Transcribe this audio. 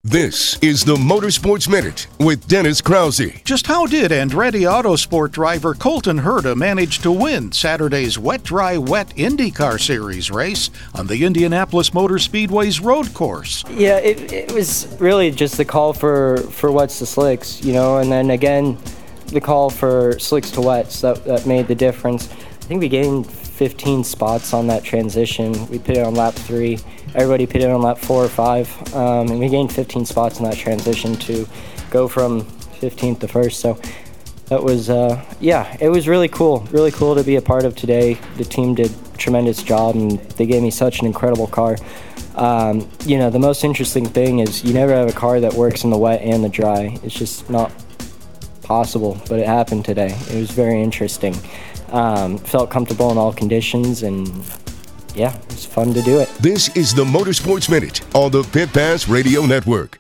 This is the Motorsports Minute with Dennis Krause. Just how did Andretti Autosport driver Colton Herta manage to win Saturday's Wet Dry Wet IndyCar Series race on the Indianapolis Motor Speedway's road course? Yeah, it was really just the call for wets to slicks, and then again, the call for slicks to wets that made the difference. I think we gained 15 spots on that transition. We pitted on lap 3. Everybody pitted on lap 4 or 5. And we gained 15 spots in that transition to go from 15th to 1st. So that was, it was really cool. Really cool to be a part of today. The team did a tremendous job, and they gave me such an incredible car. The most interesting thing is you never have a car that works in the wet and the dry. It's just not possible, but it happened today. It was very interesting. Felt comfortable in all conditions, and it was fun to do it. This is the Motorsports Minute on the Pit Pass Radio Network.